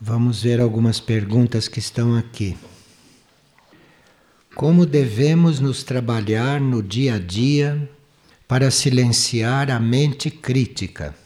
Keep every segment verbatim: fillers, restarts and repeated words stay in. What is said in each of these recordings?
Vamos ver algumas perguntas que estão aqui. Como devemos nos trabalhar no dia a dia para silenciar a mente crítica?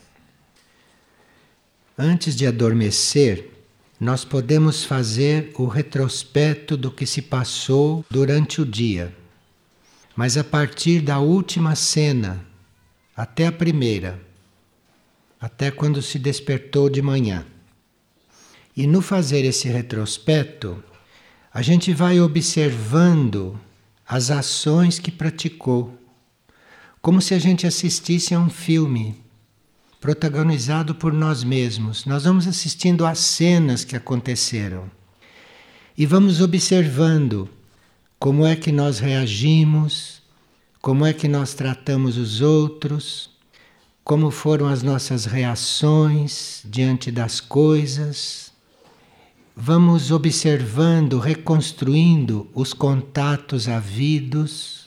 Antes de adormecer, nós podemos fazer o retrospecto do que se passou durante o dia. Mas a partir da última cena, até a primeira, até quando se despertou de manhã. E no fazer esse retrospecto, a gente vai observando as ações que praticou, como se a gente assistisse a um filme protagonizado por nós mesmos. Nós vamos assistindo às cenas que aconteceram e vamos observando como é que nós reagimos, como é que nós tratamos os outros, como foram as nossas reações diante das coisas. Vamos observando, reconstruindo os contatos havidos.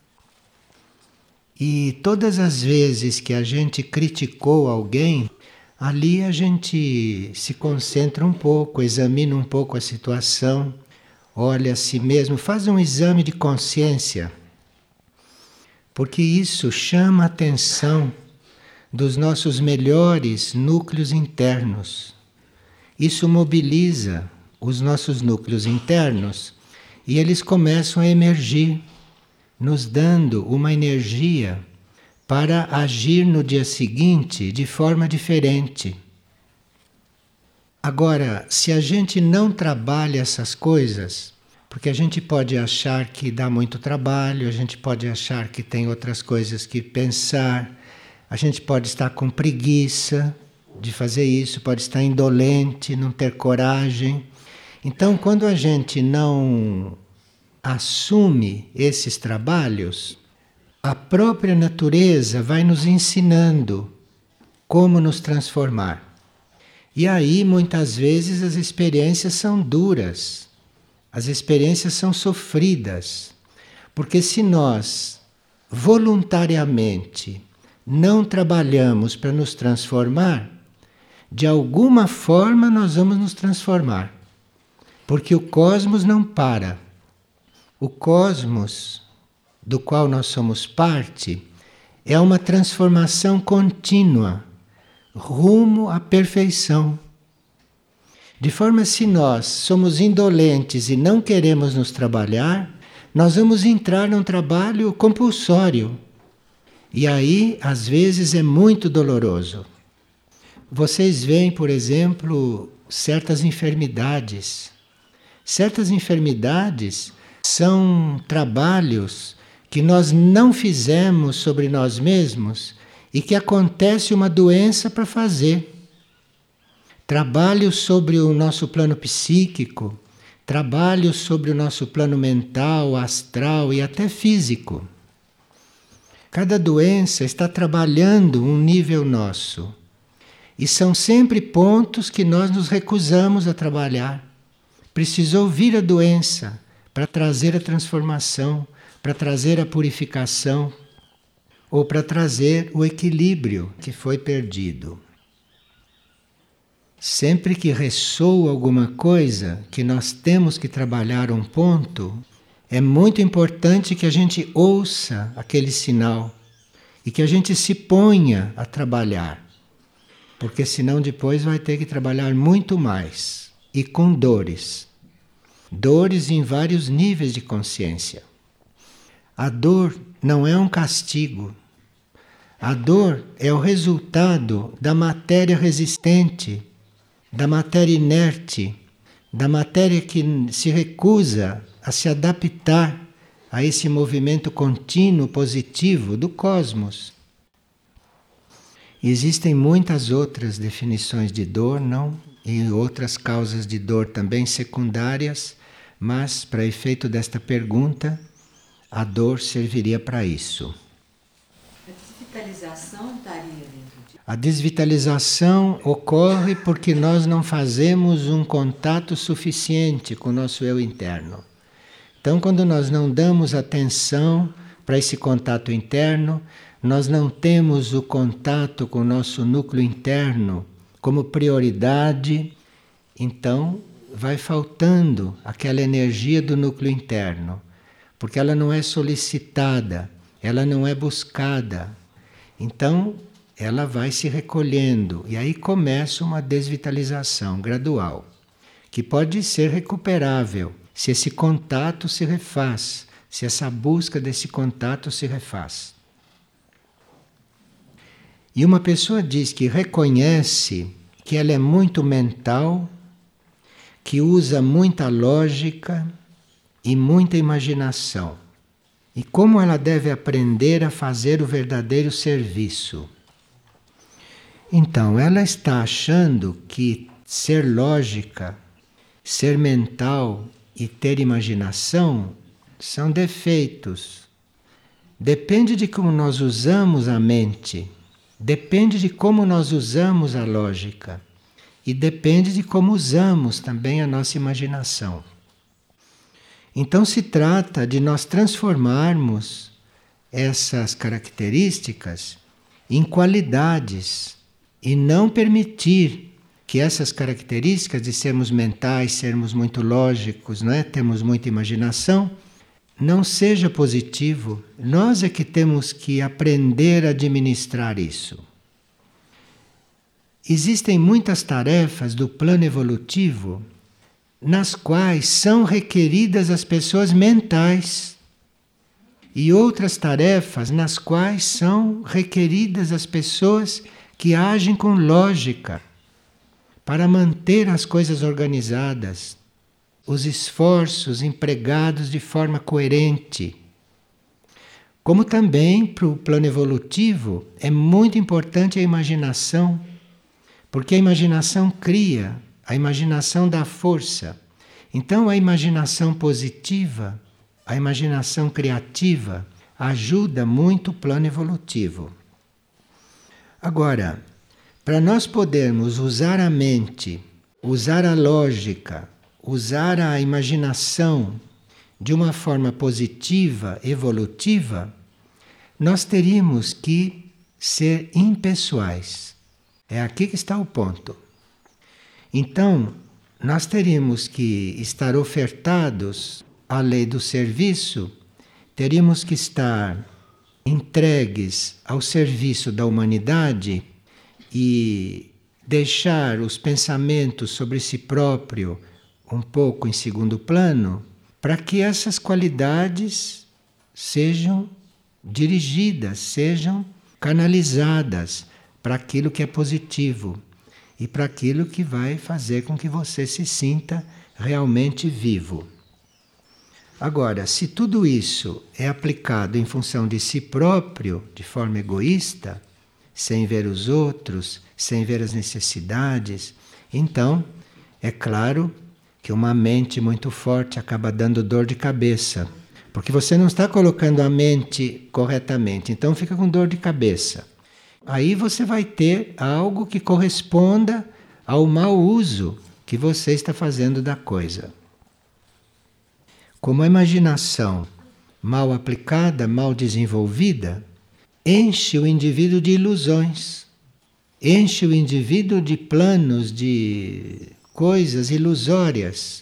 E todas as vezes que a gente criticou alguém, ali a gente se concentra um pouco, examina um pouco a situação, olha a si mesmo, faz um exame de consciência. Porque isso chama a atenção dos nossos melhores núcleos internos. Isso mobiliza os nossos núcleos internos e eles começam a emergir, nos dando uma energia para agir no dia seguinte de forma diferente. Agora, se a gente não trabalha essas coisas, porque a gente pode achar que dá muito trabalho, a gente pode achar que tem outras coisas que pensar, a gente pode estar com preguiça de fazer isso, pode estar indolente, não ter coragem. Então, quando a gente não assume esses trabalhos, a própria natureza vai nos ensinando como nos transformar. E aí, muitas vezes, as experiências são duras, as experiências são sofridas, porque se nós voluntariamente não trabalhamos para nos transformar, de alguma forma nós vamos nos transformar. Porque o cosmos não para. O cosmos, do qual nós somos parte, é uma transformação contínua, rumo à perfeição. De forma, se nós somos indolentes e não queremos nos trabalhar, nós vamos entrar num trabalho compulsório. E aí, às vezes, é muito doloroso. Vocês veem, por exemplo, certas enfermidades. Certas enfermidades são trabalhos que nós não fizemos sobre nós mesmos e que acontece uma doença para fazer. Trabalhos sobre o nosso plano psíquico, trabalhos sobre o nosso plano mental, astral e até físico. Cada doença está trabalhando um nível nosso. E são sempre pontos que nós nos recusamos a trabalhar. Precisou vir a doença para trazer a transformação, para trazer a purificação, ou para trazer o equilíbrio que foi perdido. Sempre que ressoa alguma coisa que nós temos que trabalhar um ponto, é muito importante que a gente ouça aquele sinal e que a gente se ponha a trabalhar. Porque senão depois vai ter que trabalhar muito mais e com dores. Dores em vários níveis de consciência. A dor não é um castigo. A dor é o resultado da matéria resistente, da matéria inerte, da matéria que se recusa a se adaptar a esse movimento contínuo positivo do cosmos. Existem muitas outras definições de dor, não? E outras causas de dor também secundárias, mas para efeito desta pergunta, a dor serviria para isso. A desvitalização estaria dentro de... A desvitalização ocorre porque nós não fazemos um contato suficiente com o nosso eu interno. Então, quando nós não damos atenção para esse contato interno, nós não temos o contato com o nosso núcleo interno como prioridade então vai faltando aquela energia do núcleo interno, porque ela não é solicitada, ela não é buscada. Então ela vai se recolhendo e aí começa uma desvitalização gradual, que pode ser recuperável se esse contato se refaz, se essa busca desse contato se refaz. E uma pessoa diz que reconhece que ela é muito mental, que usa muita lógica e muita imaginação. E como ela deve aprender a fazer o verdadeiro serviço? Então, ela está achando que ser lógica, ser mental e ter imaginação são defeitos. Depende de como nós usamos a mente, depende de como nós usamos a lógica e depende de como usamos também a nossa imaginação. Então se trata de nós transformarmos essas características em qualidades e não permitir que essas características de sermos mentais, sermos muito lógicos, não é? Termos muita imaginação, não seja positivo. Nós é que temos que aprender a administrar isso. Existem muitas tarefas do plano evolutivo nas quais são requeridas as pessoas mentais e outras tarefas nas quais são requeridas as pessoas que agem com lógica para manter as coisas organizadas, os esforços empregados de forma coerente. Como também para o plano evolutivo é muito importante a imaginação, porque a imaginação cria, a imaginação dá força. Então a imaginação positiva, a imaginação criativa, ajuda muito o plano evolutivo. Agora, para nós podermos usar a mente, usar a lógica, usar a imaginação de uma forma positiva, evolutiva, nós teríamos que ser impessoais. É aqui que está o ponto. Então, nós teríamos que estar ofertados à lei do serviço, teríamos que estar entregues ao serviço da humanidade e deixar os pensamentos sobre si próprio um pouco em segundo plano, para que essas qualidades sejam dirigidas, sejam canalizadas para aquilo que é positivo e para aquilo que vai fazer com que você se sinta realmente vivo. Agora, se tudo isso é aplicado em função de si próprio, de forma egoísta, sem ver os outros, sem ver as necessidades, então, é claro que uma mente muito forte acaba dando dor de cabeça, porque você não está colocando a mente corretamente, então fica com dor de cabeça. Aí você vai ter algo que corresponda ao mau uso que você está fazendo da coisa. Como a imaginação mal aplicada, mal desenvolvida, enche o indivíduo de ilusões, enche o indivíduo de planos, de coisas ilusórias.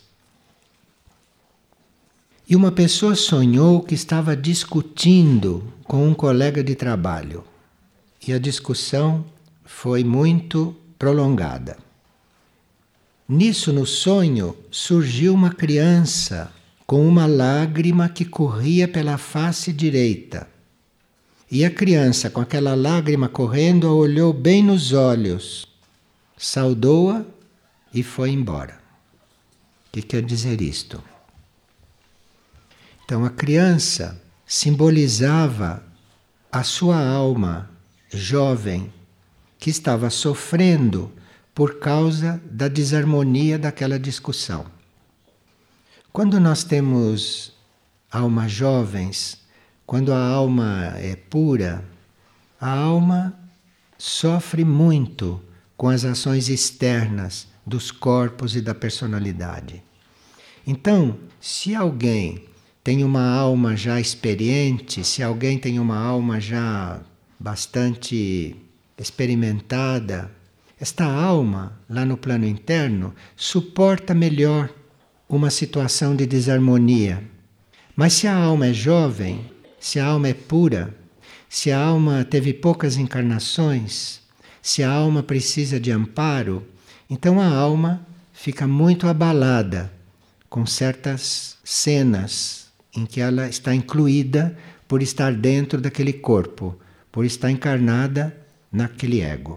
E uma pessoa sonhou que estava discutindo com um colega de trabalho. E a discussão foi muito prolongada. Nisso, no sonho, surgiu uma criança com uma lágrima que corria pela face direita. E a criança, com aquela lágrima correndo, a olhou bem nos olhos, saudou-a e foi embora. O que quer dizer isto? Então, a criança simbolizava a sua alma jovem que estava sofrendo por causa da desarmonia daquela discussão. Quando nós temos almas jovens, quando a alma é pura, a alma sofre muito com as ações externas dos corpos e da personalidade. Então, se alguém tem uma alma já experiente, se alguém tem uma alma já bastante experimentada, esta alma, lá no plano interno, suporta melhor uma situação de desarmonia. Mas se a alma é jovem, se a alma é pura, se a alma teve poucas encarnações, se a alma precisa de amparo, então a alma fica muito abalada com certas cenas em que ela está incluída por estar dentro daquele corpo, por estar encarnada naquele ego.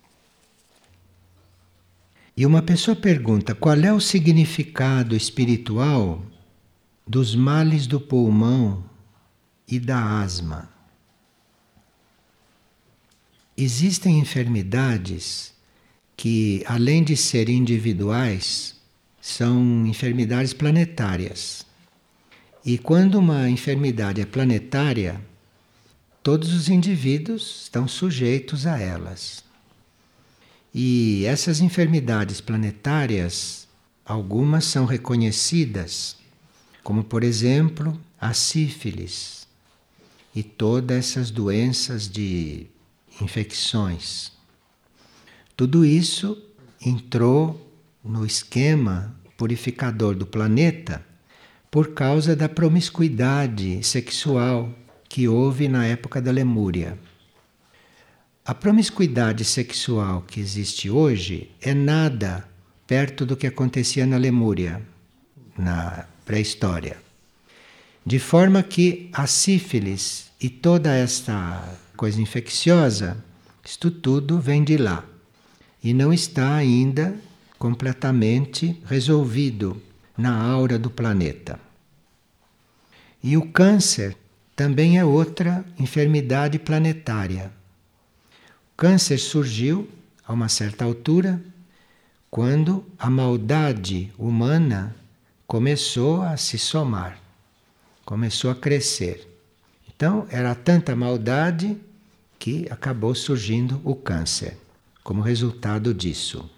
E uma pessoa pergunta qual é o significado espiritual dos males do pulmão e da asma. Existem enfermidades que, além de serem individuais, são enfermidades planetárias. E quando uma enfermidade é planetária, todos os indivíduos estão sujeitos a elas. E essas enfermidades planetárias, algumas são reconhecidas, como por exemplo a sífilis e todas essas doenças de infecções. Tudo isso entrou no esquema purificador do planeta por causa da promiscuidade sexual que houve na época da Lemúria. A promiscuidade sexual que existe hoje é nada perto do que acontecia na Lemúria, na pré-história. De forma que a sífilis e toda esta coisa infecciosa, isto tudo vem de lá. E não está ainda completamente resolvido na aura do planeta. E o câncer também é outra enfermidade planetária. O câncer surgiu a uma certa altura quando a maldade humana começou a se somar, começou a crescer. Então, era tanta maldade que acabou surgindo o câncer, como resultado disso.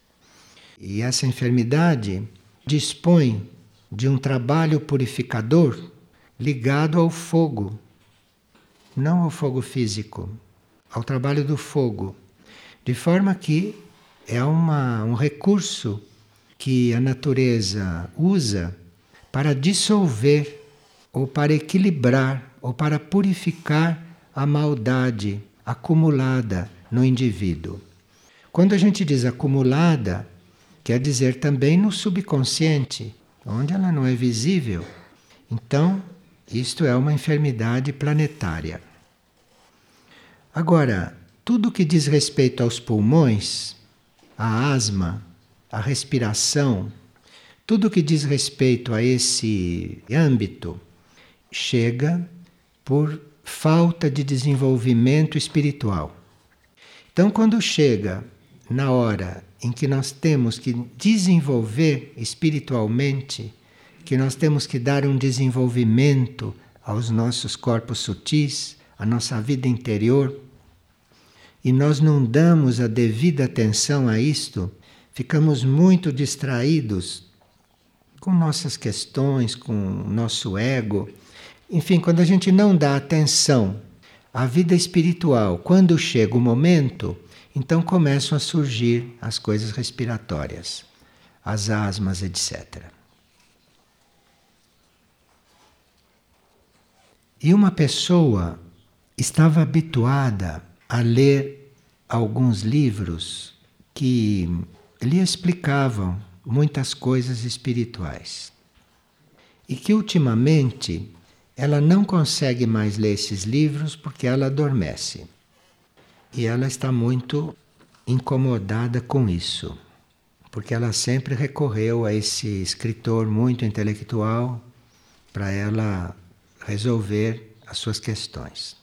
E essa enfermidade dispõe de um trabalho purificador ligado ao fogo, não ao fogo físico, ao trabalho do fogo, de forma que é uma, um recurso que a natureza usa para dissolver ou para equilibrar ou para purificar a maldade acumulada no indivíduo. Quando a gente diz acumulada, quer dizer também no subconsciente, onde ela não é visível. Então, isto é uma enfermidade planetária. Agora, tudo que diz respeito aos pulmões, à asma, à respiração, tudo que diz respeito a esse âmbito, chega por falta de desenvolvimento espiritual. Então, quando chega na hora em que nós temos que desenvolver espiritualmente, que nós temos que dar um desenvolvimento aos nossos corpos sutis, à nossa vida interior, e nós não damos a devida atenção a isto, ficamos muito distraídos com nossas questões, com o nosso ego. Enfim, quando a gente não dá atenção à vida espiritual, quando chega o momento, então começam a surgir as coisas respiratórias, as asmas, etcétera. E uma pessoa estava habituada a ler alguns livros que lhe explicavam muitas coisas espirituais. E que ultimamente ela não consegue mais ler esses livros porque ela adormece. E ela está muito incomodada com isso, porque ela sempre recorreu a esse escritor muito intelectual para ela resolver as suas questões.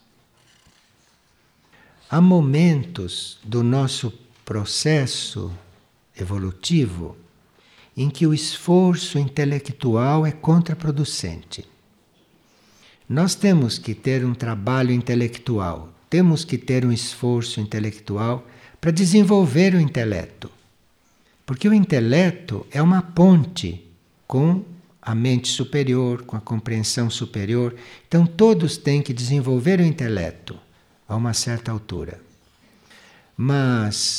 Há momentos do nosso processo evolutivo em que o esforço intelectual é contraproducente. Nós temos que ter um trabalho intelectual, temos que ter um esforço intelectual para desenvolver o intelecto. Porque o intelecto é uma ponte com a mente superior, com a compreensão superior. Então todos têm que desenvolver o intelecto a uma certa altura. Mas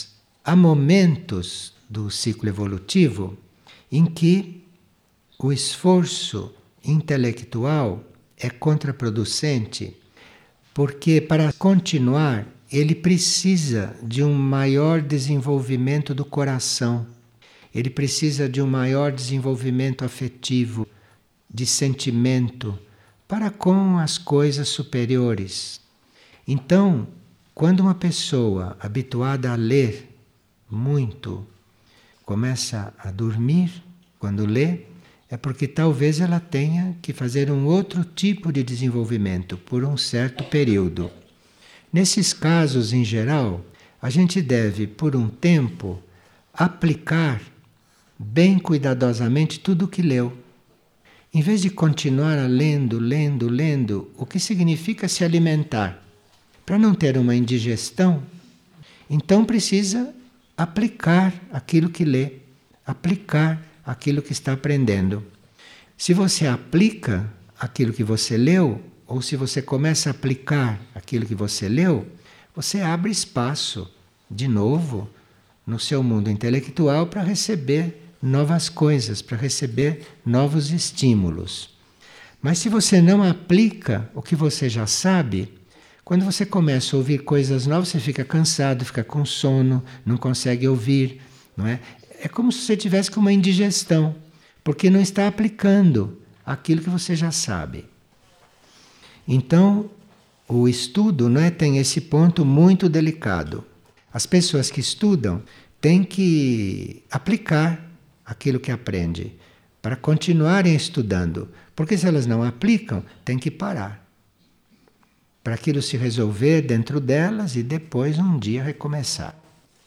há momentos do ciclo evolutivo em que o esforço intelectual é contraproducente, porque para continuar ele precisa de um maior desenvolvimento do coração, ele precisa de um maior desenvolvimento afetivo, de sentimento, para com as coisas superiores. Então, quando uma pessoa habituada a ler muito começa a dormir quando lê, é porque talvez ela tenha que fazer um outro tipo de desenvolvimento por um certo período. Nesses casos, em geral, a gente deve, por um tempo, aplicar bem cuidadosamente tudo o que leu. Em vez de continuar a lendo, lendo, lendo, o que significa se alimentar. Para não ter uma indigestão, então precisa aplicar aquilo que lê, aplicar aquilo que está aprendendo. Se você aplica aquilo que você leu, ou se você começa a aplicar aquilo que você leu, você abre espaço, de novo, no seu mundo intelectual para receber novas coisas, para receber novos estímulos. Mas se você não aplica o que você já sabe, quando você começa a ouvir coisas novas, você fica cansado, fica com sono, não consegue ouvir, não é? É como se você tivesse com uma indigestão, porque não está aplicando aquilo que você já sabe. Então, o estudo, não é, tem esse ponto muito delicado. As pessoas que estudam têm que aplicar aquilo que aprende para continuarem estudando, porque se elas não aplicam, tem que parar. Para aquilo se resolver dentro delas e depois um dia recomeçar.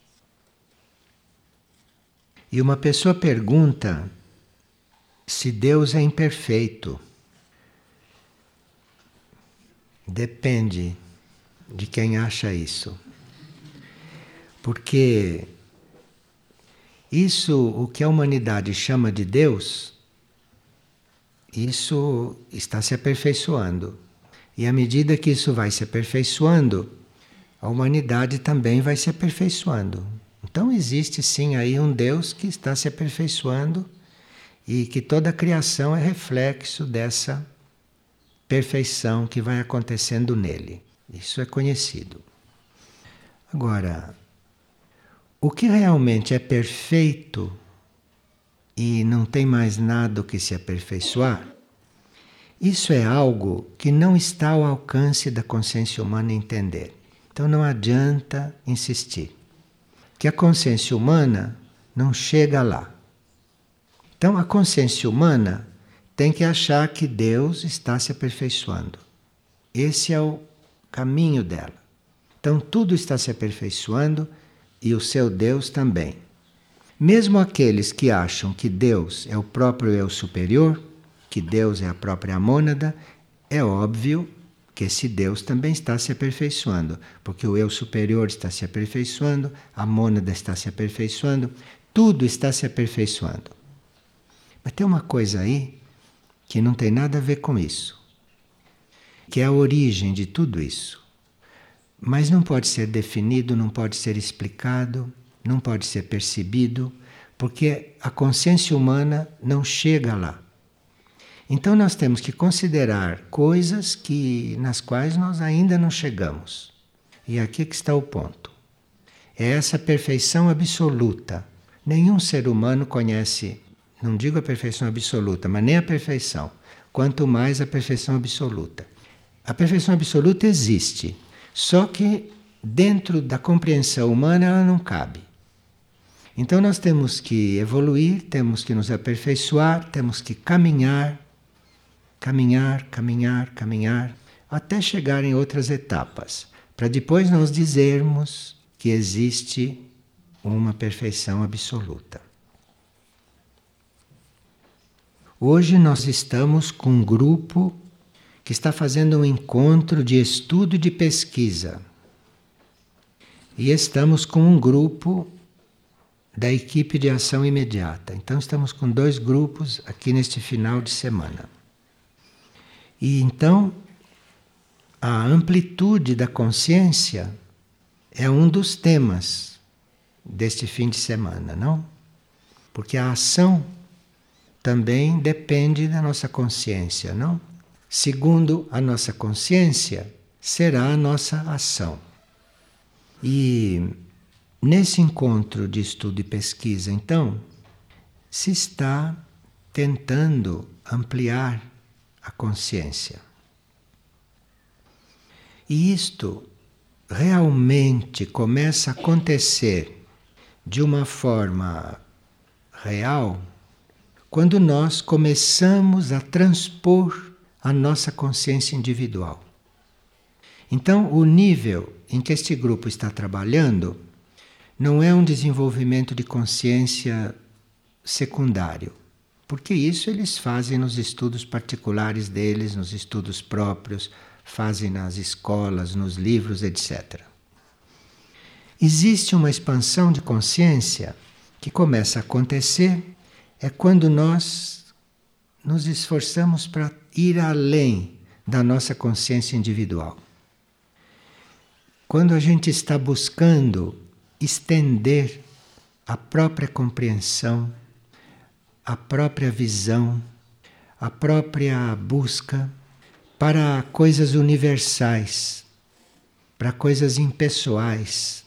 E uma pessoa pergunta se Deus é imperfeito. Depende de quem acha isso. Porque isso, o que a humanidade chama de Deus, isso está se aperfeiçoando. E à medida que isso vai se aperfeiçoando, a humanidade também vai se aperfeiçoando. Então existe sim aí um Deus que está se aperfeiçoando e que toda a criação é reflexo dessa perfeição que vai acontecendo nele. Isso é conhecido. Agora, o que realmente é perfeito e não tem mais nada que se aperfeiçoar, isso é algo que não está ao alcance da consciência humana entender. Então não adianta insistir, que a consciência humana não chega lá. Então a consciência humana tem que achar que Deus está se aperfeiçoando. Esse é o caminho dela. Então tudo está se aperfeiçoando e o seu Deus também. Mesmo aqueles que acham que Deus é o próprio eu superior, que Deus é a própria mônada, é óbvio que esse Deus também está se aperfeiçoando, porque o eu superior está se aperfeiçoando, a mônada está se aperfeiçoando, tudo está se aperfeiçoando. Mas tem uma coisa aí que não tem nada a ver com isso, que é a origem de tudo isso. Mas não pode ser definido, não pode ser explicado, não pode ser percebido, porque a consciência humana não chega lá. Então nós temos que considerar coisas que, nas quais nós ainda não chegamos. E aqui que está o ponto. É essa perfeição absoluta. Nenhum ser humano conhece, não digo a perfeição absoluta, mas nem a perfeição. Quanto mais a perfeição absoluta. A perfeição absoluta existe, só que dentro da compreensão humana ela não cabe. Então nós temos que evoluir, temos que nos aperfeiçoar, temos que caminhar, caminhar, caminhar, caminhar, até chegar em outras etapas, para depois nós dizermos que existe uma perfeição absoluta. Hoje nós estamos com um grupo que está fazendo um encontro de estudo e de pesquisa. E estamos com um grupo da equipe de ação imediata. Então estamos com dois grupos aqui neste final de semana. E então, a amplitude da consciência é um dos temas deste fim de semana, não? Porque a ação também depende da nossa consciência, não? Segundo a nossa consciência, será a nossa ação. E nesse encontro de estudo e pesquisa, então, se está tentando ampliar a consciência. E isto realmente começa a acontecer de uma forma real quando nós começamos a transpor a nossa consciência individual. Então, o nível em que este grupo está trabalhando não é um desenvolvimento de consciência secundário, porque isso eles fazem nos estudos particulares deles, nos estudos próprios, fazem nas escolas, nos livros, etcétera. Existe uma expansão de consciência que começa a acontecer é quando nós nos esforçamos para ir além da nossa consciência individual. Quando a gente está buscando estender a própria compreensão, a própria visão, a própria busca para coisas universais, para coisas impessoais.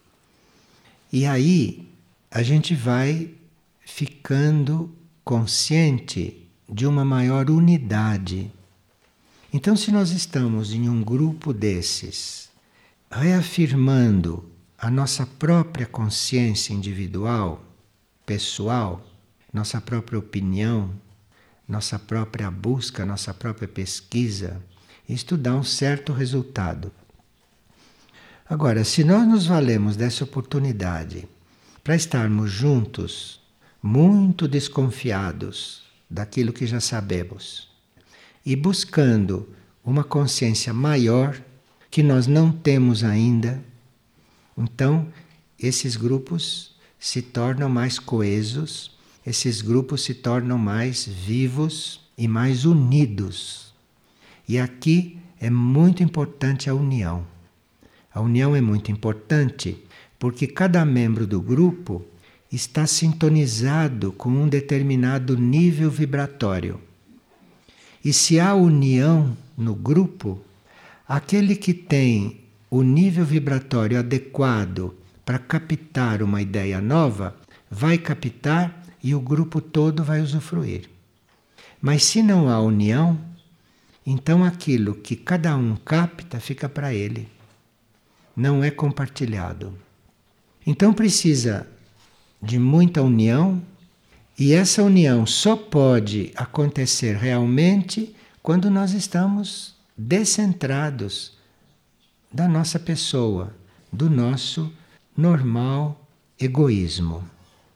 E aí a gente vai ficando consciente de uma maior unidade. Então, se nós estamos em um grupo desses, reafirmando a nossa própria consciência individual, pessoal, nossa própria opinião, nossa própria busca, nossa própria pesquisa, isto dá um certo resultado. Agora, se nós nos valemos dessa oportunidade para estarmos juntos, muito desconfiados daquilo que já sabemos, e buscando uma consciência maior que nós não temos ainda, então esses grupos se tornam mais coesos, esses grupos se tornam mais vivos e mais unidos. E aqui é muito importante a união. A união é muito importante porque cada membro do grupo está sintonizado com um determinado nível vibratório. E se há união no grupo, aquele que tem o nível vibratório adequado para captar uma ideia nova, vai captar e o grupo todo vai usufruir. Mas se não há união, então aquilo que cada um capta fica para ele. Não é compartilhado. Então precisa de muita união, e essa união só pode acontecer realmente quando nós estamos descentrados da nossa pessoa, do nosso normal egoísmo.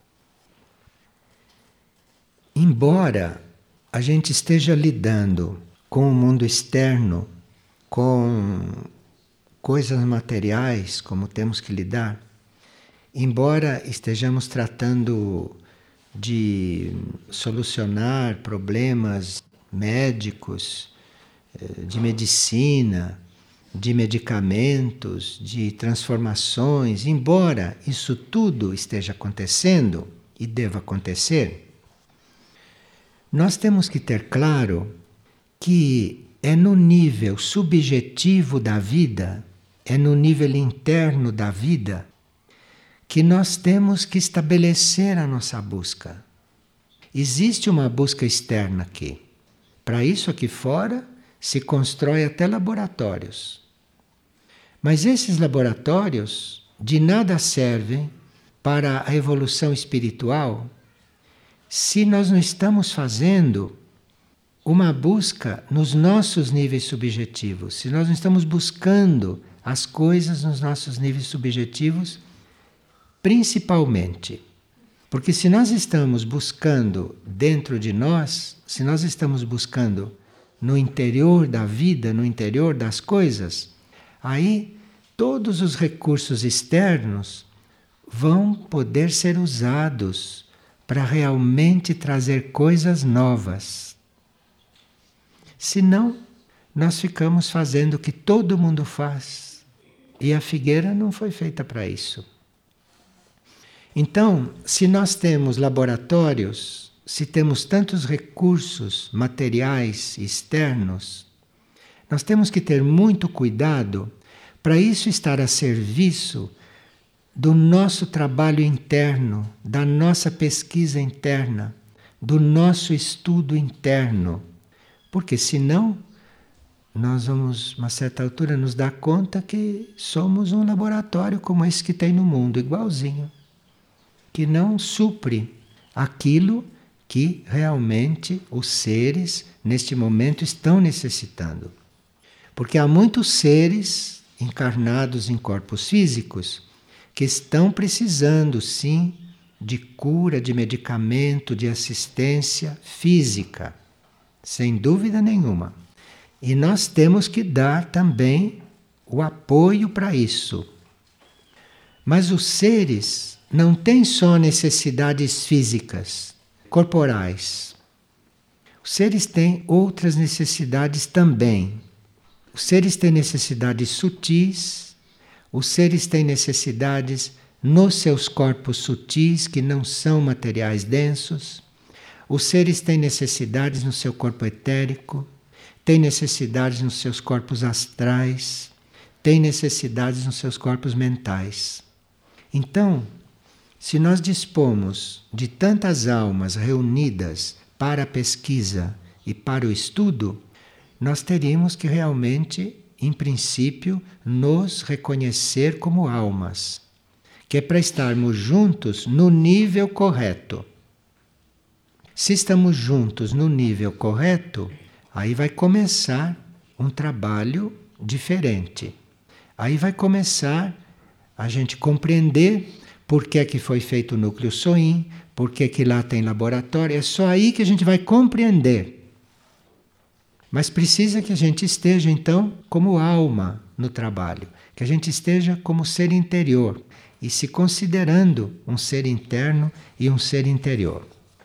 Embora a gente esteja lidando com o mundo externo, com coisas materiais, como temos que lidar, embora estejamos tratando de solucionar problemas médicos, de medicina, de medicamentos, de transformações, embora isso tudo esteja acontecendo e deva acontecer, nós temos que ter claro que é no nível subjetivo da vida, é no nível interno da vida, que nós temos que estabelecer a nossa busca. Existe uma busca externa aqui. Para isso aqui fora se constrói até laboratórios. Mas esses laboratórios de nada servem para a evolução espiritual se nós não estamos fazendo uma busca nos nossos níveis subjetivos, se nós não estamos buscando as coisas nos nossos níveis subjetivos, principalmente. Porque se nós estamos buscando dentro de nós, se nós estamos buscando no interior da vida, no interior das coisas, aí todos os recursos externos vão poder ser usados para realmente trazer coisas novas. Senão, nós ficamos fazendo o que todo mundo faz. E a figueira não foi feita para isso. Então, se nós temos laboratórios, se temos tantos recursos materiais externos, nós temos que ter muito cuidado para isso estar a serviço do nosso trabalho interno, da nossa pesquisa interna, do nosso estudo interno. Porque senão, nós vamos, a uma certa altura, nos dar conta que somos um laboratório como esse que tem no mundo, igualzinho, que não supre aquilo que realmente os seres, neste momento, estão necessitando. Porque há muitos seres encarnados em corpos físicos que estão precisando, sim, de cura, de medicamento, de assistência física, sem dúvida nenhuma. E nós temos que dar também o apoio para isso. Mas os seres não têm só necessidades físicas, corporais. Os seres têm outras necessidades também. Os seres têm necessidades sutis, os seres têm necessidades nos seus corpos sutis, que não são materiais densos. Os seres têm necessidades no seu corpo etérico, têm necessidades nos seus corpos astrais, têm necessidades nos seus corpos mentais. Então, se nós dispomos de tantas almas reunidas para a pesquisa e para o estudo, nós teríamos que realmente, em princípio, nos reconhecer como almas, que é para estarmos juntos no nível correto. Se estamos juntos no nível correto, aí vai começar um trabalho diferente. Aí vai começar a gente compreender por que é que foi feito o núcleo Soin, por que que lá tem laboratório. É só aí que a gente vai compreender. Mas precisa que a gente esteja, então, como alma no trabalho, que a gente esteja como ser interior e se considerando um ser interno e um ser interior.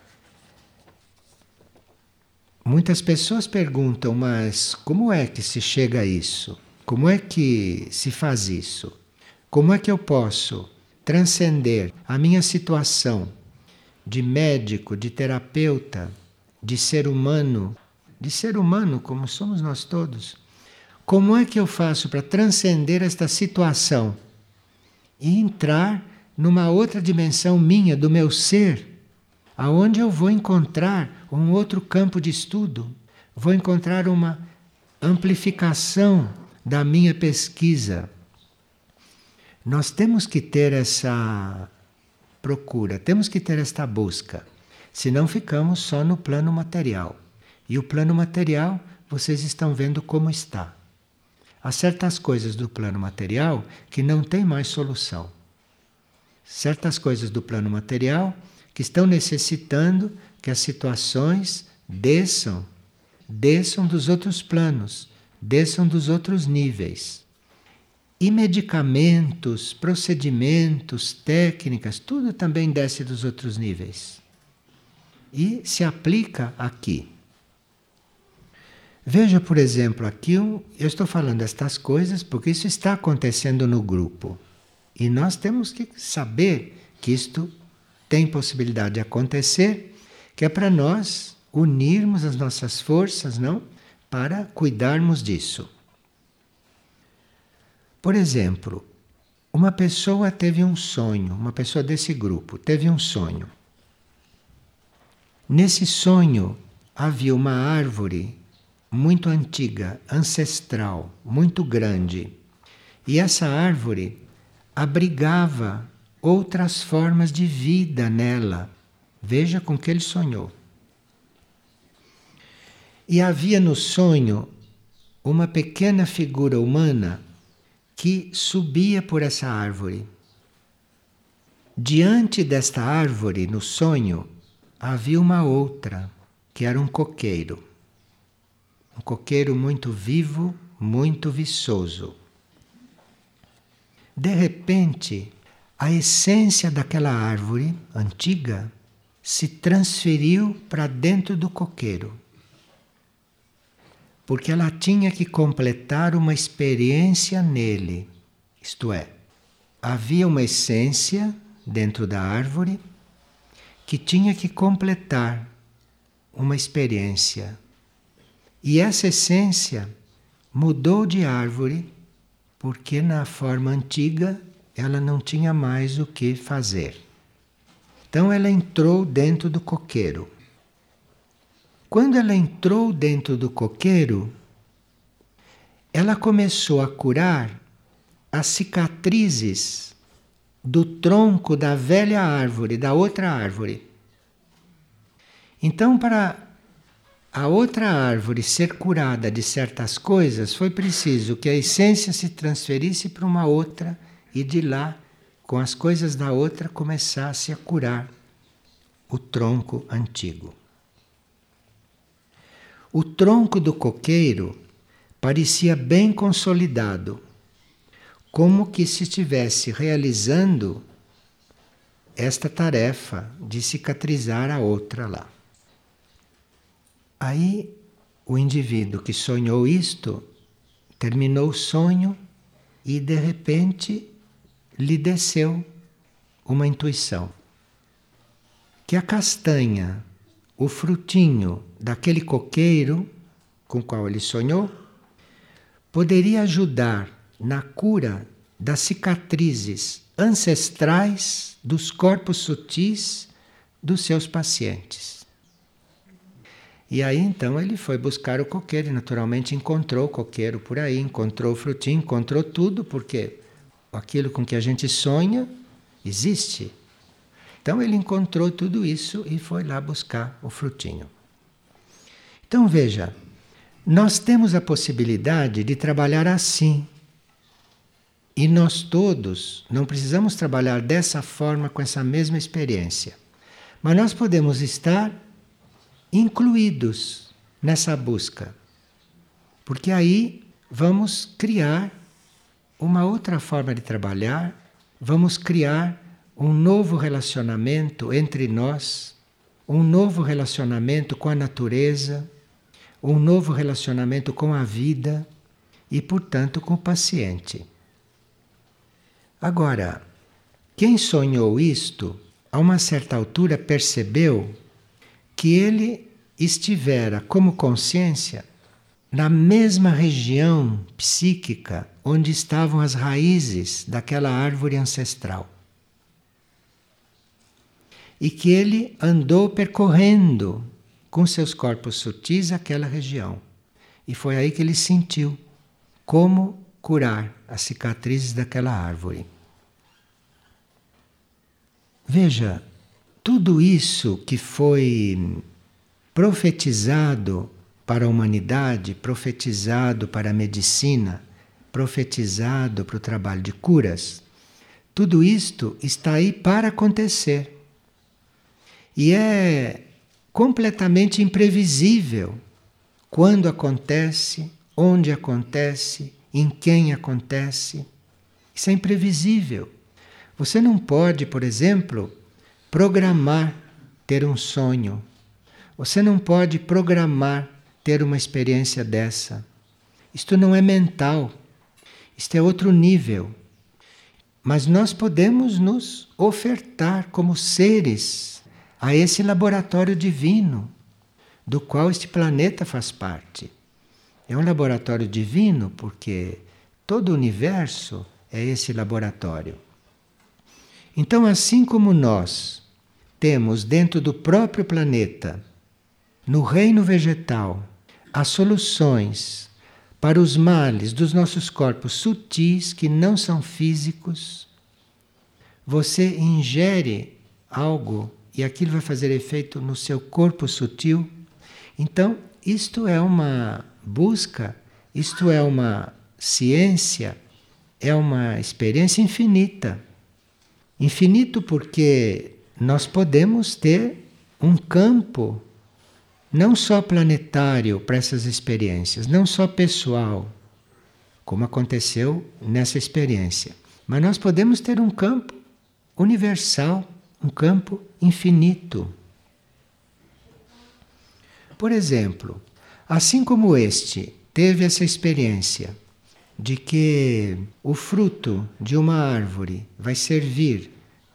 Muitas pessoas perguntam, mas como é que se chega a isso? Como é que se faz isso? Como é que eu posso transcender a minha situação de médico, de terapeuta, de ser humano, de ser humano como somos nós todos? Como é que eu faço para transcender esta situação e entrar numa outra dimensão minha, do meu ser, aonde eu vou encontrar um outro campo de estudo, vou encontrar uma amplificação da minha pesquisa? Nós temos que ter essa procura, temos que ter esta busca, senão ficamos só no plano material. E o plano material, vocês estão vendo como está. Há certas coisas do plano material que não tem mais solução. Certas coisas do plano material que estão necessitando que as situações desçam, desçam dos outros planos, desçam dos outros níveis. E medicamentos, procedimentos, técnicas, tudo também desce dos outros níveis. E se aplica aqui. Veja, por exemplo, aqui eu estou falando estas coisas porque isso está acontecendo no grupo. E nós temos que saber que isto tem possibilidade de acontecer, que é para nós unirmos as nossas forças, não? Para cuidarmos disso. Por exemplo, uma pessoa teve um sonho, uma pessoa desse grupo teve um sonho. Nesse sonho havia uma árvore muito antiga, ancestral, muito grande. E essa árvore abrigava outras formas de vida nela. Veja com que ele sonhou. E havia no sonho uma pequena figura humana que subia por essa árvore. Diante desta árvore, no sonho, havia uma outra, que era um coqueiro. Um coqueiro muito vivo, muito viçoso. De repente, a essência daquela árvore antiga se transferiu para dentro do coqueiro. Porque ela tinha que completar uma experiência nele. Isto é, havia uma essência dentro da árvore que tinha que completar uma experiência. E essa essência mudou de árvore porque na forma antiga ela não tinha mais o que fazer. Então ela entrou dentro do coqueiro. Quando ela entrou dentro do coqueiro, ela começou a curar as cicatrizes do tronco da velha árvore, da outra árvore. Então, para a outra árvore ser curada de certas coisas, foi preciso que a essência se transferisse para uma outra e de lá, com as coisas da outra, começasse a curar o tronco antigo. O tronco do coqueiro parecia bem consolidado, como que se estivesse realizando esta tarefa de cicatrizar a outra lá. Aí o indivíduo que sonhou isto terminou o sonho e de repente lhe desceu uma intuição. Que a castanha, o frutinho daquele coqueiro com o qual ele sonhou, poderia ajudar na cura das cicatrizes ancestrais dos corpos sutis dos seus pacientes. E aí então ele foi buscar o coqueiro e naturalmente encontrou o coqueiro por aí, encontrou o frutinho, encontrou tudo, porque aquilo com que a gente sonha existe. Então ele encontrou tudo isso e foi lá buscar o frutinho. Então veja, nós temos a possibilidade de trabalhar assim. E nós todos não precisamos trabalhar dessa forma com essa mesma experiência. Mas nós podemos estar incluídos nessa busca. Porque aí vamos criar uma outra forma de trabalhar, vamos criar um novo relacionamento entre nós, um novo relacionamento com a natureza, um novo relacionamento com a vida e, portanto, com o paciente. Agora, quem sonhou isto, a uma certa altura percebeu que ele estivera como consciência na mesma região psíquica onde estavam as raízes daquela árvore ancestral. E que ele andou percorrendo com seus corpos sutis aquela região. E foi aí que ele sentiu como curar as cicatrizes daquela árvore. Veja, tudo isso que foi profetizado para a humanidade, profetizado para a medicina, profetizado para o trabalho de curas, tudo isto está aí para acontecer. E é completamente imprevisível quando acontece, onde acontece, em quem acontece. Isso é imprevisível. Você não pode, por exemplo, programar ter um sonho. Você não pode programar ter uma experiência dessa. Isto não é mental. Isto é outro nível. Mas nós podemos nos ofertar como seres a esse laboratório divino, do qual este planeta faz parte. É um laboratório divino porque todo o universo é esse laboratório. Então, assim como nós temos dentro do próprio planeta, no reino vegetal, as soluções para os males dos nossos corpos sutis, que não são físicos, você ingere algo e aquilo vai fazer efeito no seu corpo sutil. Então, isto é uma busca, isto é uma ciência, é uma experiência infinita. Infinito porque nós podemos ter um campo não só planetário para essas experiências, não só pessoal, como aconteceu nessa experiência, mas nós podemos ter um campo universal, um campo infinito. Por exemplo, assim como este teve essa experiência de que o fruto de uma árvore vai servir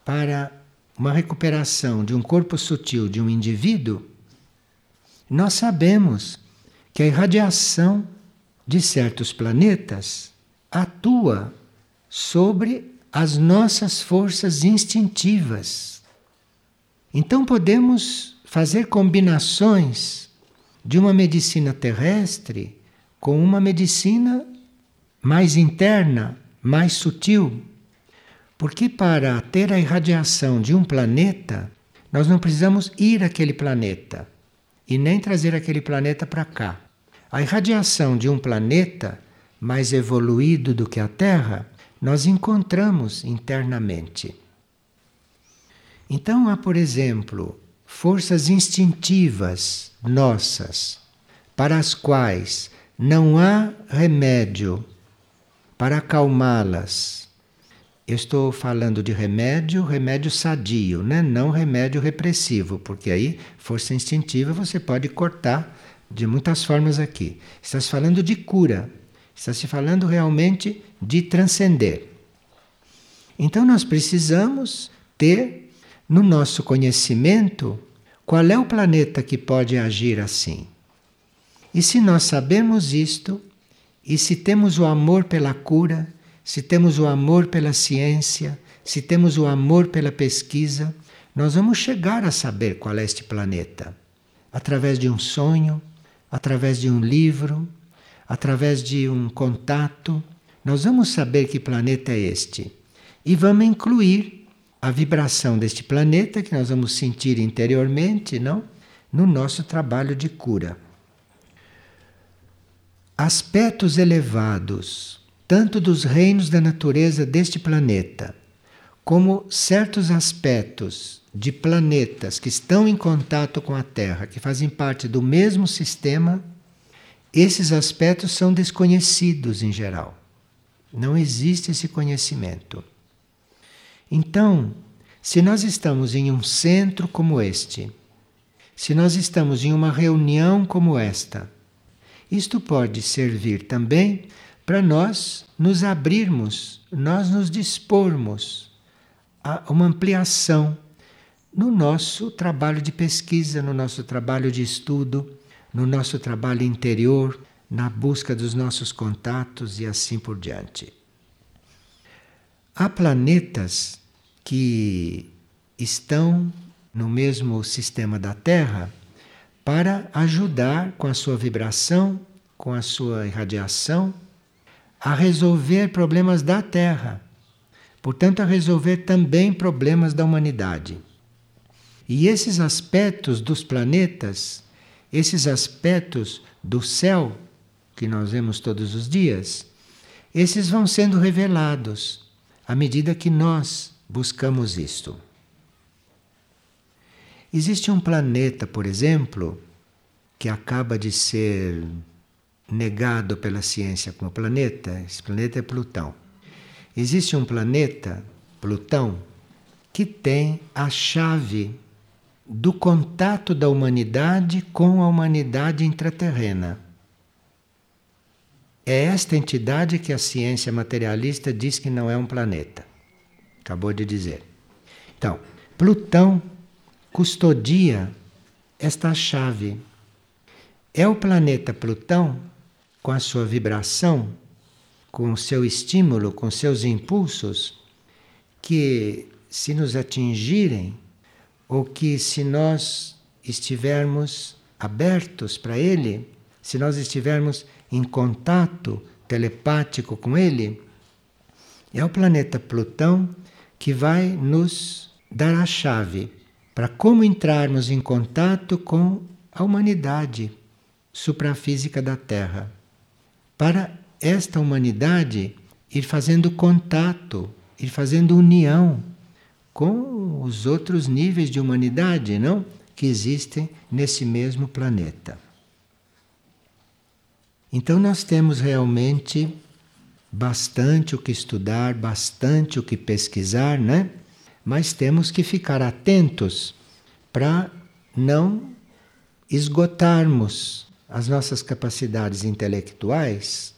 para uma recuperação de um corpo sutil de um indivíduo, nós sabemos que a irradiação de certos planetas atua sobre as nossas forças instintivas. Então podemos fazer combinações de uma medicina terrestre com uma medicina mais interna, mais sutil. Porque para ter a irradiação de um planeta, nós não precisamos ir àquele planeta e nem trazer aquele planeta para cá. A irradiação de um planeta mais evoluído do que a Terra, nós encontramos internamente. Então há, por exemplo, forças instintivas nossas, para as quais não há remédio para acalmá-las. Eu estou falando de remédio, remédio sadio, né? Não remédio repressivo, porque aí força instintiva você pode cortar de muitas formas aqui. Está se falando de cura, está se falando realmente de transcender. Então nós precisamos ter no nosso conhecimento qual é o planeta que pode agir assim. E se nós sabemos isto, e se temos o amor pela cura, se temos o amor pela ciência, se temos o amor pela pesquisa, nós vamos chegar a saber qual é este planeta. Através de um sonho, através de um livro, através de um contato, nós vamos saber que planeta é este. E vamos incluir a vibração deste planeta, que nós vamos sentir interiormente, não? No nosso trabalho de cura. Aspectos elevados, tanto dos reinos da natureza deste planeta, como certos aspectos de planetas que estão em contato com a Terra, que fazem parte do mesmo sistema, esses aspectos são desconhecidos em geral. Não existe esse conhecimento. Então, se nós estamos em um centro como este, se nós estamos em uma reunião como esta, isto pode servir também para nós nos abrirmos, nós nos dispormos a uma ampliação no nosso trabalho de pesquisa, no nosso trabalho de estudo, no nosso trabalho interior, na busca dos nossos contatos e assim por diante. Há planetas que estão no mesmo sistema da Terra para ajudar com a sua vibração, com a sua irradiação, a resolver problemas da Terra. Portanto, a resolver também problemas da humanidade. E esses aspectos dos planetas, esses aspectos do céu, que nós vemos todos os dias, esses vão sendo revelados à medida que nós buscamos isto. Existe um planeta, por exemplo, que acaba de ser negado pela ciência como planeta. Esse planeta é Plutão. Existe um planeta, Plutão, que tem a chave do contato da humanidade com a humanidade intraterrena. É esta entidade que a ciência materialista diz que não é um planeta. Acabou de dizer. Então, Plutão custodia esta chave. É o planeta Plutão, com a sua vibração, com o seu estímulo, com seus impulsos, que se nos atingirem, ou que se nós estivermos abertos para ele, se nós estivermos em contato telepático com ele, é o planeta Plutão que vai nos dar a chave para como entrarmos em contato com a humanidade suprafísica da Terra. Para esta humanidade ir fazendo contato, ir fazendo união com os outros níveis de humanidade, não? Que existem nesse mesmo planeta. Então nós temos realmente bastante o que estudar, bastante o que pesquisar, né? Mas temos que ficar atentos para não esgotarmos as nossas capacidades intelectuais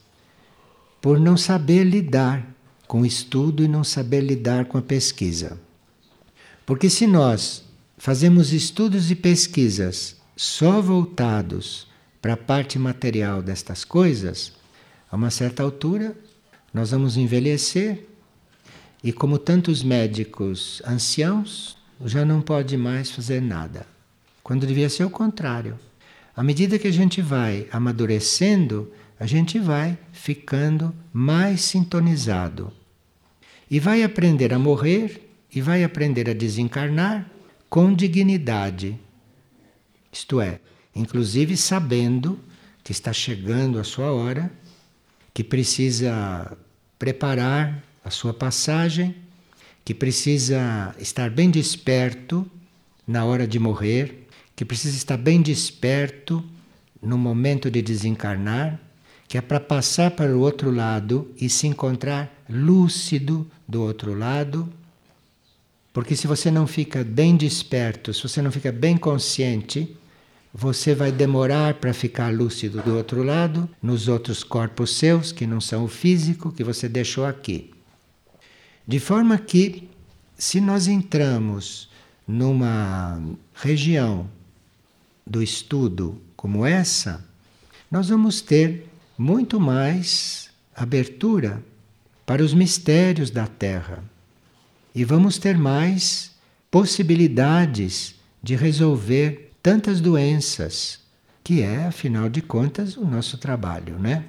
por não saber lidar com o estudo e não saber lidar com a pesquisa. Porque se nós fazemos estudos e pesquisas só voltados para a parte material destas coisas, a uma certa altura nós vamos envelhecer e, como tantos médicos anciãos, já não pode mais fazer nada. Quando devia ser o contrário. À medida que a gente vai amadurecendo, a gente vai ficando mais sintonizado. E vai aprender a morrer e vai aprender a desencarnar com dignidade. Isto é, inclusive sabendo que está chegando a sua hora, que precisa preparar a sua passagem, que precisa estar bem desperto na hora de morrer, que precisa estar bem desperto no momento de desencarnar, que é para passar para o outro lado e se encontrar lúcido do outro lado. Porque se você não fica bem desperto, se você não fica bem consciente, você vai demorar para ficar lúcido do outro lado, nos outros corpos seus, que não são o físico, que você deixou aqui. De forma que, se nós entramos numa região do estudo como essa, nós vamos ter muito mais abertura para os mistérios da Terra. E vamos ter mais possibilidades de resolver tantas doenças, que é, afinal de contas, o nosso trabalho, né?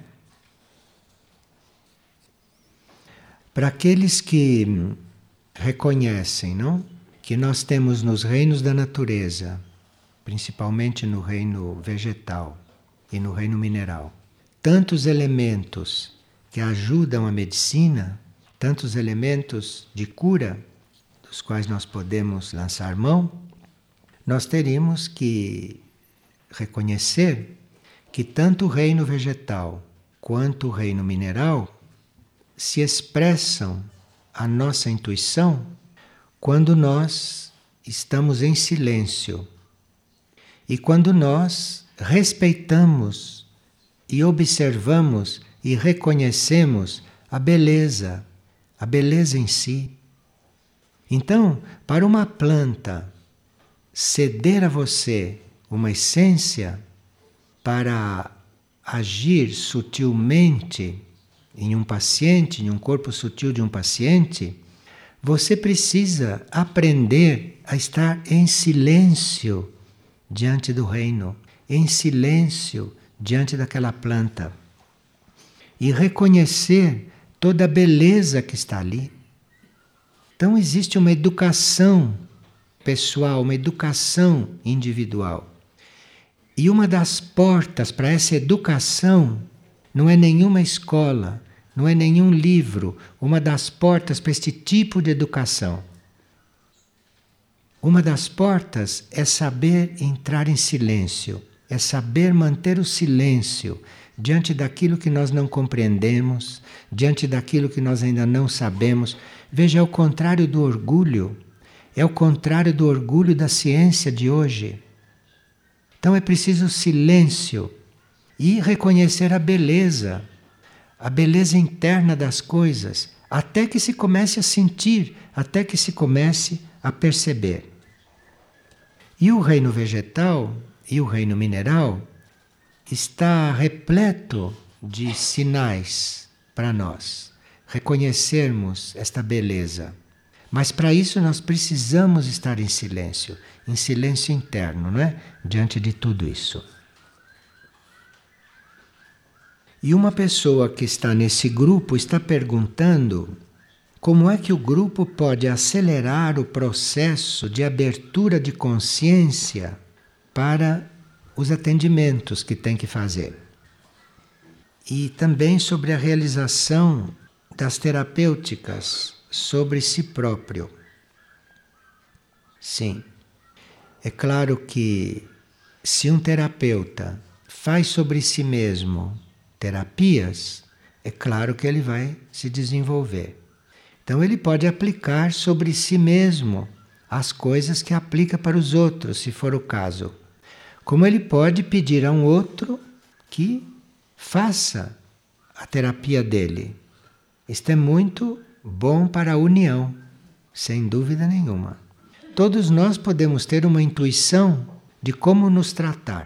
Para aqueles que reconhecem, não? Que nós temos nos reinos da natureza, principalmente no reino vegetal e no reino mineral, tantos elementos que ajudam a medicina, tantos elementos de cura, dos quais nós podemos lançar mão, nós teríamos que reconhecer que tanto o reino vegetal quanto o reino mineral se expressam a nossa intuição quando nós estamos em silêncio e quando nós respeitamos e observamos e reconhecemos a beleza, a beleza em si. Então, para uma planta ceder a você uma essência para agir sutilmente em um paciente, em um corpo sutil de um paciente, você precisa aprender a estar em silêncio diante do reino, em silêncio diante daquela planta e reconhecer toda a beleza que está ali. Então existe uma educação pessoal, uma educação individual. E uma das portas para essa educação não é nenhuma escola, não é nenhum livro. Uma das portas para este tipo de educação, uma das portas é saber entrar em silêncio, é saber manter o silêncio diante daquilo que nós não compreendemos, diante daquilo que nós ainda não sabemos. Veja, é o contrário do orgulho. É o contrário do orgulho da ciência de hoje. Então é preciso silêncio e reconhecer a beleza, a beleza interna das coisas, até que se comece a sentir, até que se comece a perceber. E o reino vegetal e o reino mineral está repleto de sinais para nós reconhecermos esta beleza. Mas para isso nós precisamos estar em silêncio, em silêncio interno, não é? Diante de tudo isso. E uma pessoa que está nesse grupo está perguntando como é que o grupo pode acelerar o processo de abertura de consciência para os atendimentos que tem que fazer. E também sobre a realização das terapêuticas sobre si próprio. Sim, é claro que se um terapeuta faz sobre si mesmo terapias, é claro que ele vai se desenvolver. Então ele pode aplicar sobre si mesmo as coisas que aplica para os outros, se for o caso. Como ele pode pedir a um outro que faça a terapia dele. Isto é muito bom para a união, sem dúvida nenhuma. Todos nós podemos ter uma intuição de como nos tratar.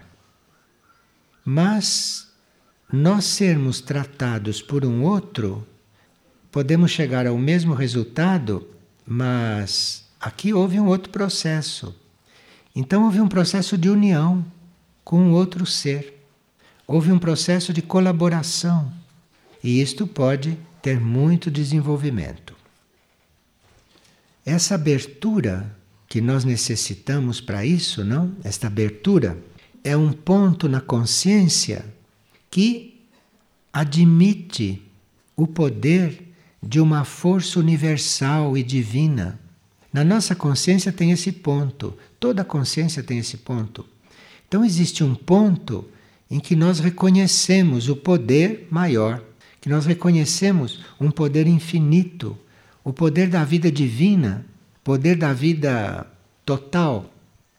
Mas nós sermos tratados por um outro, podemos chegar ao mesmo resultado, mas aqui houve um outro processo. Então houve um processo de união com um outro ser. Houve um processo de colaboração. E isto pode ter muito desenvolvimento. Essa abertura que nós necessitamos para isso, não? Esta abertura é um ponto na consciência que admite o poder de uma força universal e divina. Na nossa consciência tem esse ponto, toda consciência tem esse ponto. Então existe um ponto em que nós reconhecemos o poder maior, que nós reconhecemos um poder infinito, o poder da vida divina, poder da vida total.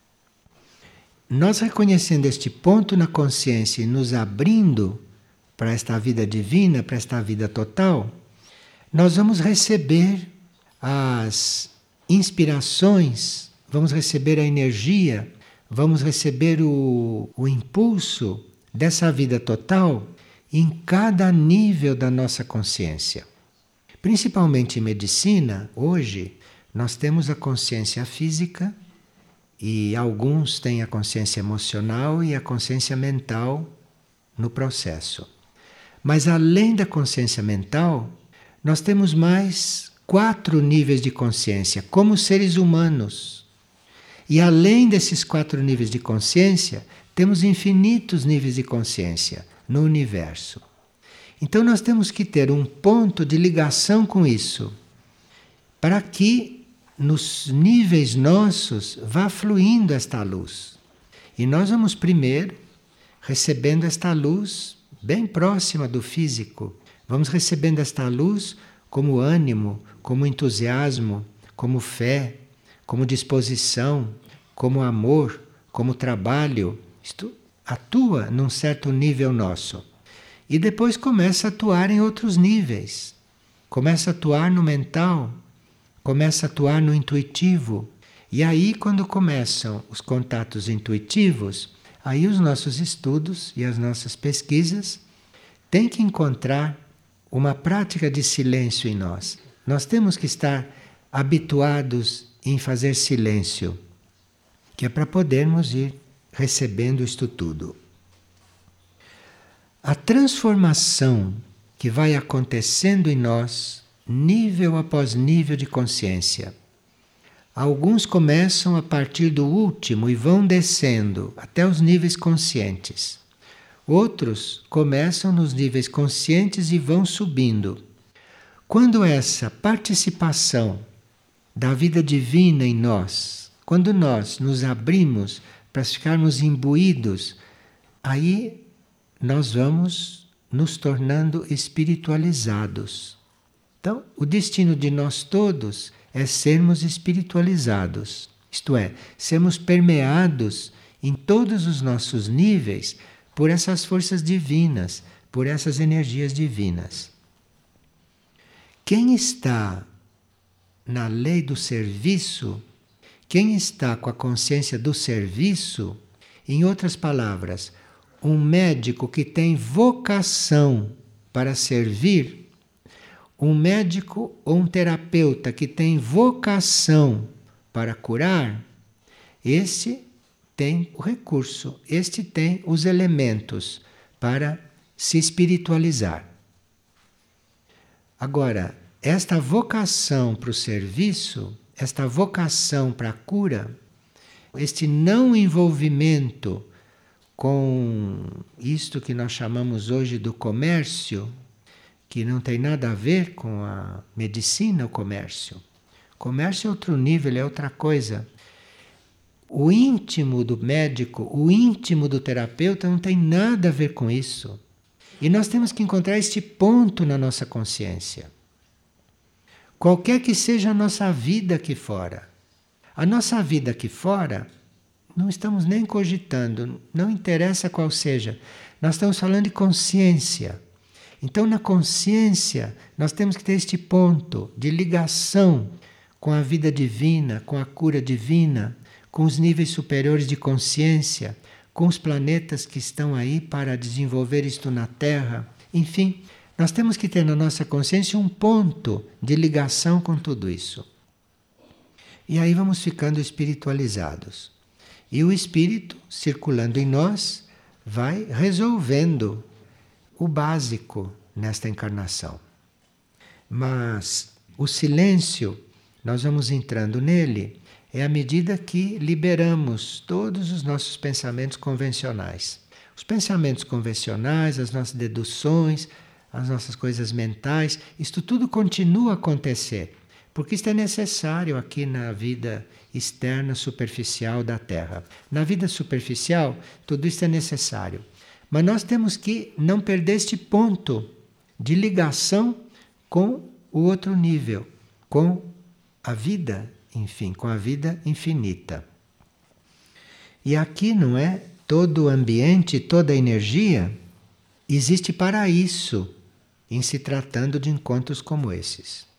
Nós reconhecendo este ponto na consciência e nos abrindo para esta vida divina, para esta vida total, nós vamos receber as inspirações, vamos receber a energia, vamos receber o, o impulso dessa vida total em cada nível da nossa consciência. Principalmente em medicina, hoje, nós temos a consciência física e alguns têm a consciência emocional e a consciência mental no processo. Mas além da consciência mental, nós temos mais quatro níveis de consciência, como seres humanos. E além desses quatro níveis de consciência, temos infinitos níveis de consciência no universo. Então nós temos que ter um ponto de ligação com isso, para que nos níveis nossos vá fluindo esta luz. E nós vamos primeiro recebendo esta luz bem próxima do físico. Vamos recebendo esta luz como ânimo, como entusiasmo, como fé, como disposição, como amor, como trabalho. Isto atua num certo nível nosso. E depois começa a atuar em outros níveis. Começa a atuar no mental, começa a atuar no intuitivo. E aí, quando começam os contatos intuitivos, aí os nossos estudos e as nossas pesquisas têm que encontrar uma prática de silêncio em nós. Nós temos que estar habituados em fazer silêncio, que é para podermos ir recebendo isto tudo. A transformação que vai acontecendo em nós, nível após nível de consciência. Alguns começam a partir do último e vão descendo até os níveis conscientes. Outros começam nos níveis conscientes e vão subindo. Quando essa participação da vida divina em nós, quando nós nos abrimos para ficarmos imbuídos, aí nós vamos nos tornando espiritualizados. Então, o destino de nós todos é sermos espiritualizados, isto é, sermos permeados em todos os nossos níveis por essas forças divinas, por essas energias divinas. Quem está na lei do serviço, quem está com a consciência do serviço, em outras palavras, um médico que tem vocação para servir, um médico ou um terapeuta que tem vocação para curar, esse tem o recurso, este tem os elementos para se espiritualizar. Agora, esta vocação para o serviço, esta vocação para a cura, este não envolvimento com isto que nós chamamos hoje do comércio, que não tem nada a ver com a medicina, o comércio. Comércio é outro nível, é outra coisa. O íntimo do médico, o íntimo do terapeuta não tem nada a ver com isso. E nós temos que encontrar este ponto na nossa consciência. Qualquer que seja a nossa vida aqui fora. A nossa vida aqui fora, não estamos nem cogitando, não interessa qual seja. Nós estamos falando de consciência. Então, na consciência, nós temos que ter este ponto de ligação com a vida divina, com a cura divina, com os níveis superiores de consciência, com os planetas que estão aí para desenvolver isto na Terra. Enfim, nós temos que ter na nossa consciência um ponto de ligação com tudo isso. E aí vamos ficando espiritualizados. E o espírito, circulando em nós, vai resolvendo o básico nesta encarnação. Mas o silêncio, nós vamos entrando nele, é à medida que liberamos todos os nossos pensamentos convencionais. Os pensamentos convencionais, as nossas deduções, as nossas coisas mentais, isto tudo continua a acontecer, porque isto é necessário aqui na vida externa superficial da Terra. Na vida superficial, tudo isso é necessário. Mas nós temos que não perder este ponto de ligação com o outro nível, com a vida, enfim, com a vida infinita. E aqui, não é? Todo o ambiente, toda a energia existe para isso, em se tratando de encontros como esses.